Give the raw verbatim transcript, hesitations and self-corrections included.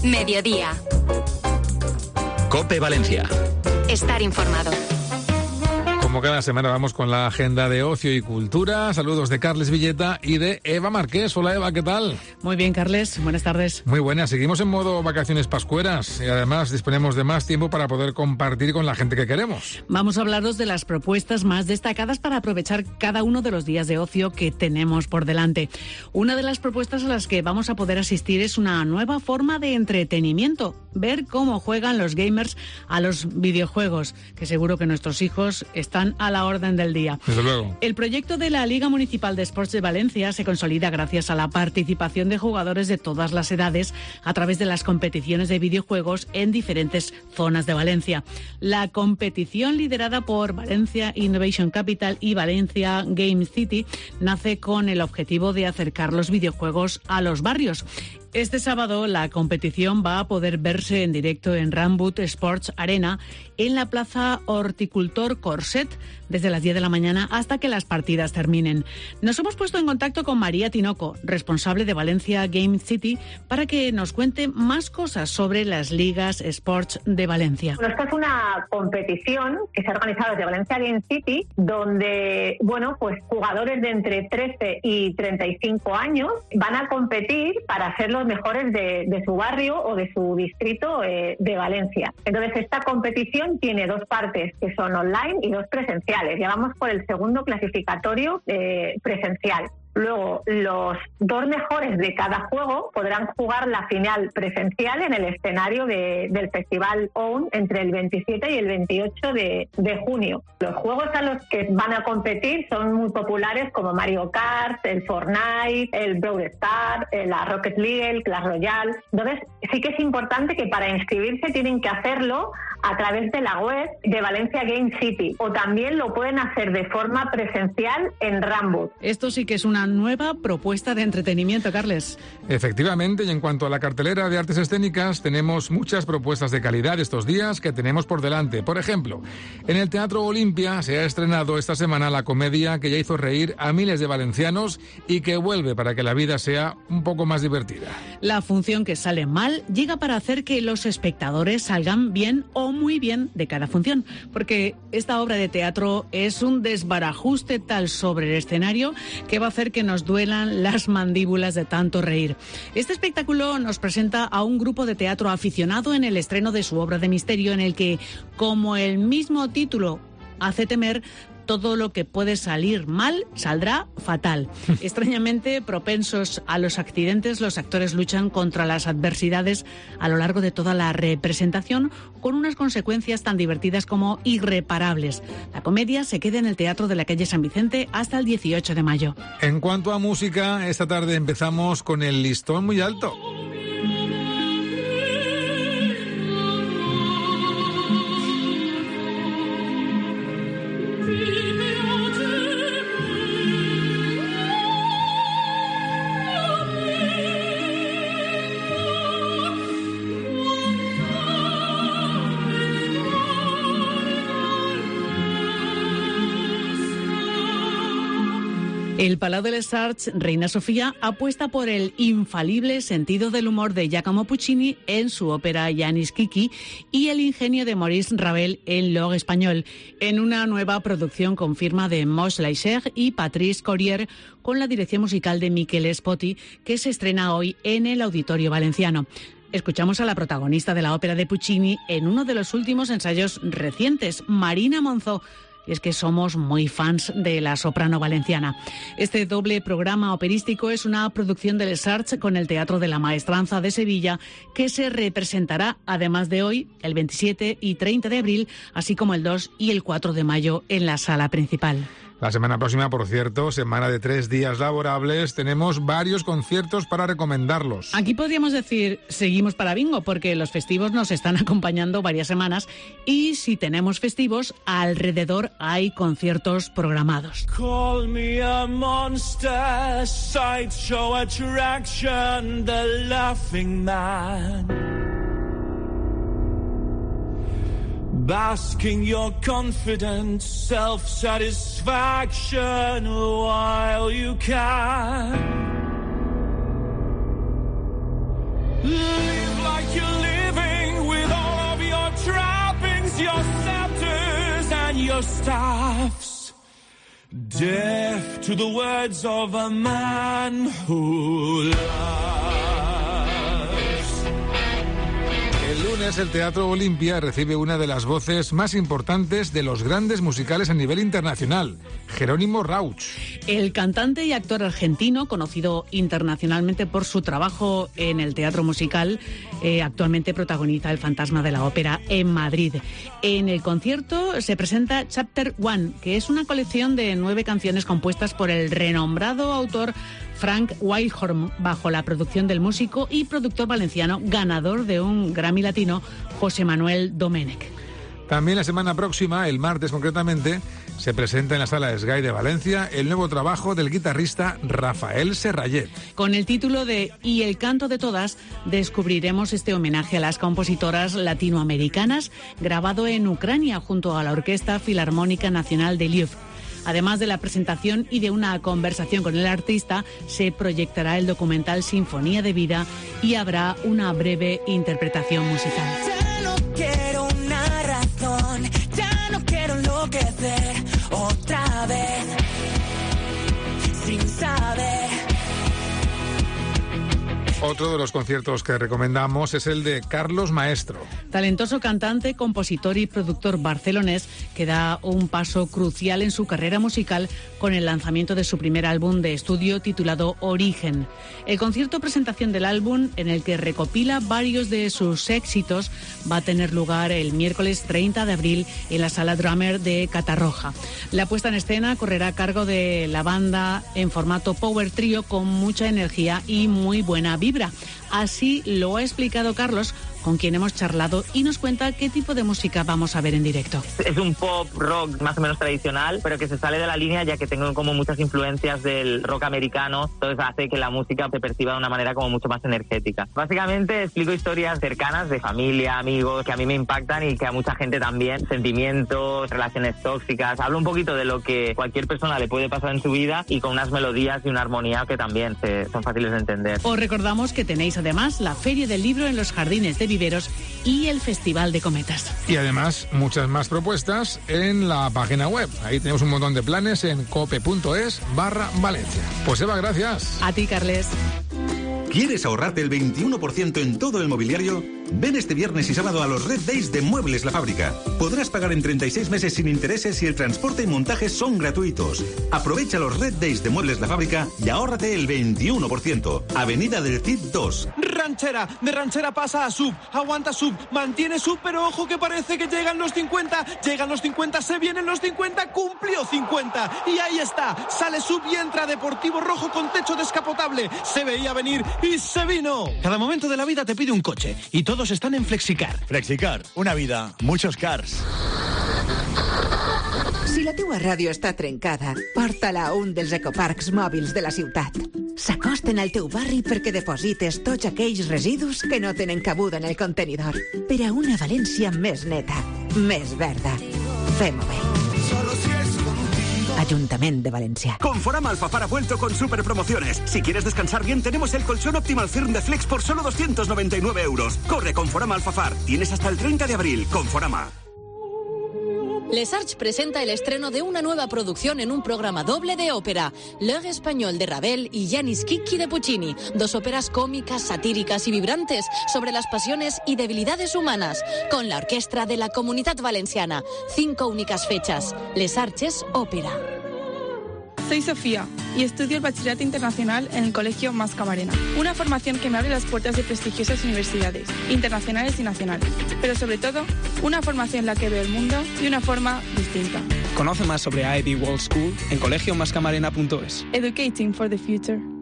Mediodía. COPE Valencia. Estar informado. Como cada semana vamos con la agenda de ocio y cultura. Saludos de Carles Villeta y de Eva Marqués. Hola Eva, ¿qué tal? Muy bien, Carles. Buenas tardes. Muy buenas. Seguimos en modo vacaciones pascueras y además disponemos de más tiempo para poder compartir con la gente que queremos. Vamos a hablaros de las propuestas más destacadas para aprovechar cada uno de los días de ocio que tenemos por delante. Una de las propuestas a las que vamos a poder asistir es una nueva forma de entretenimiento. Ver cómo juegan los gamers a los videojuegos, que seguro que nuestros hijos están a la orden del día. Desde luego. El proyecto de la Liga Municipal de Esports de Valencia se consolida gracias a la participación de jugadores de todas las edades a través de las competiciones de videojuegos en diferentes zonas de Valencia. La competición, liderada por Valencia Innovation Capital y Valencia Game City, nace con el objetivo de acercar los videojuegos a los barrios. Este sábado la competición va a poder verse en directo en Rambut Sports Arena en la Plaza Horticultor Corset desde las diez de la mañana hasta que las partidas terminen. Nos hemos puesto en contacto con María Tinoco, responsable de Valencia Game City, para que nos cuente más cosas sobre las ligas Sports de Valencia. Bueno, esta es una competición que se ha organizado desde Valencia Game City, donde, bueno, pues jugadores de entre trece y treinta y cinco años van a competir para ser los mejores de, de su barrio o de su distrito eh, de Valencia. Entonces, esta competición tiene dos partes, que son online y dos presenciales. Ya vamos por el segundo clasificatorio eh, presencial. Luego, los dos mejores de cada juego podrán jugar la final presencial en el escenario de, del Festival OWN entre el veintisiete y el veintiocho de, de junio. Los juegos a los que van a competir son muy populares, como Mario Kart, el Fortnite, el Brawl Stars, la Rocket League, el Clash Royale. Entonces, sí que es importante que para inscribirse tienen que hacerlo a través de la web de Valencia Game City, o también lo pueden hacer de forma presencial en Rambut. Esto sí que es una nueva propuesta de entretenimiento, Carles. Efectivamente, y en cuanto a la cartelera de artes escénicas, tenemos muchas propuestas de calidad estos días que tenemos por delante. Por ejemplo, en el Teatro Olimpia se ha estrenado esta semana la comedia que ya hizo reír a miles de valencianos y que vuelve para que la vida sea un poco más divertida. La función que sale mal llega para hacer que los espectadores salgan bien o muy bien de cada función, porque esta obra de teatro es un desbarajuste tal sobre el escenario que va a hacer que nos duelan las mandíbulas de tanto reír. Este espectáculo nos presenta a un grupo de teatro aficionado en el estreno de su obra de misterio, en el que, como el mismo título hace temer, todo lo que puede salir mal saldrá fatal. Extrañamente propensos a los accidentes, los actores luchan contra las adversidades a lo largo de toda la representación, con unas consecuencias tan divertidas como irreparables. La comedia se queda en el Teatro de la Calle San Vicente hasta el dieciocho de mayo. En cuanto a música, esta tarde empezamos con el listón muy alto. El Palau de les Arts Reina Sofía apuesta por el infalible sentido del humor de Giacomo Puccini en su ópera Yanis Kiki y el ingenio de Maurice Ravel en L'Or Español, en una nueva producción con firma de Moix Laicher y Patrice Corrier, con la dirección musical de Miquel Spoti, que se estrena hoy en el Auditorio Valenciano. Escuchamos a la protagonista de la ópera de Puccini en uno de los últimos ensayos recientes, Marina Monzó. Y es que somos muy fans de la soprano valenciana. Este doble programa operístico es una producción del Les Arts con el Teatro de la Maestranza de Sevilla, que se representará, además de hoy, el veintisiete y treinta de abril, así como el dos y el cuatro de mayo en la sala principal. La semana próxima, por cierto, semana de tres días laborables, tenemos varios conciertos para recomendarlos. Aquí podríamos decir, seguimos para bingo, porque los festivos nos están acompañando varias semanas y si tenemos festivos, alrededor hay conciertos programados. Call me a monster, sideshow attraction, the laughing man. Basking your confident self-satisfaction while you can. Live like you their staffs, deaf to the words of a man who loves. El lunes el Teatro Olimpia recibe una de las voces más importantes de los grandes musicales a nivel internacional, Jerónimo Rauch. El cantante y actor argentino, conocido internacionalmente por su trabajo en el teatro musical, eh, actualmente protagoniza El Fantasma de la Ópera en Madrid. En el concierto se presenta Chapter One, que es una colección de nueve canciones compuestas por el renombrado autor Frank Wildhorn, bajo la producción del músico y productor valenciano, ganador de un Grammy Latino, José Manuel Domènech. También la semana próxima, el martes concretamente, se presenta en la Sala Sgay de Valencia el nuevo trabajo del guitarrista Rafael Serrallet. Con el título de Y el canto de todas, descubriremos este homenaje a las compositoras latinoamericanas, grabado en Ucrania junto a la Orquesta Filarmónica Nacional de Lviv. Además de la presentación y de una conversación con el artista, se proyectará el documental Sinfonía de Vida y habrá una breve interpretación musical. Ya no quiero una razón, ya no quiero enloquecer otra vez, sin saber. Otro de los conciertos que recomendamos es el de Carlos Maestro. Talentoso cantante, compositor y productor barcelonés que da un paso crucial en su carrera musical con el lanzamiento de su primer álbum de estudio titulado Origen. El concierto presentación del álbum, en el que recopila varios de sus éxitos, va a tener lugar el miércoles treinta de abril en la Sala Drummer de Catarroja. La puesta en escena correrá a cargo de la banda en formato Power Trio con mucha energía y muy buena vibra. Así lo ha explicado Carlos, con quien hemos charlado, y nos cuenta qué tipo de música vamos a ver en directo. Es un pop rock más o menos tradicional, pero que se sale de la línea, ya que tengo como muchas influencias del rock americano, entonces hace que la música se perciba de una manera como mucho más energética. Básicamente explico historias cercanas de familia, amigos, que a mí me impactan y que a mucha gente también, sentimientos, relaciones tóxicas. Hablo un poquito de lo que cualquier persona le puede pasar en su vida y con unas melodías y una armonía que también se, son fáciles de entender. Os recordamos que tenéis además la Feria del Libro en los Jardines de Viveros y el Festival de Cometas. Y además muchas más propuestas en la página web. Ahí tenemos un montón de planes en cope.es barra Valencia. Pues Eva, gracias. A ti, Carles. ¿Quieres ahorrarte el veintiuno por ciento en todo el mobiliario? Ven este viernes y sábado a los Red Days de Muebles La Fábrica. Podrás pagar en treinta y seis meses sin intereses y el transporte y montaje son gratuitos. Aprovecha los Red Days de Muebles La Fábrica y ahórrate el veintiuno por ciento. Avenida del Cid dos. Ranchera, de ranchera pasa a sub, aguanta sub, mantiene sub, pero ojo que parece que llegan los cincuenta, llegan los cincuenta, se vienen los cincuenta, cumplió cincuenta, y ahí está, sale sub y entra Deportivo Rojo con techo descapotable, se veía venir y se vino. Cada momento de la vida te pide un coche, y todos están en Flexicar. Flexicar, una vida, muchos cars. Si la teua ràdio està trencada, porta-la a un dels ecoparcs mòbils de la ciutat. S'acosten al teu barri perquè deposites tots aquells residus que no tenen cabuda en el contenidor. Per a una València més neta, més verda. Fem-ho bé. Ayuntamiento de Valencia. Conforama Alfafar ha vuelto con super promociones. Si quieres descansar bien, tenemos el colchón Optimal Firm de Flex por solo doscientos noventa y nueve euros. Corre, Conforama Alfafar. Tienes hasta el treinta de abril. Conforama. Les Arts presenta el estreno de una nueva producción en un programa doble de ópera, L'Heure Español de Ravel y Yanis Kiki de Puccini, dos óperas cómicas, satíricas y vibrantes sobre las pasiones y debilidades humanas, con la orquesta de la Comunitat Valenciana. Cinco únicas fechas. Les Arts Ópera. Soy Sofía y estudio el Bachillerato Internacional en el Colegio Mas Camarena, una formación que me abre las puertas de prestigiosas universidades, internacionales y nacionales, pero sobre todo, una formación en la que veo el mundo de una forma distinta. Conoce más sobre I B World School en colegio mas camarena punto es. Educating for the Future.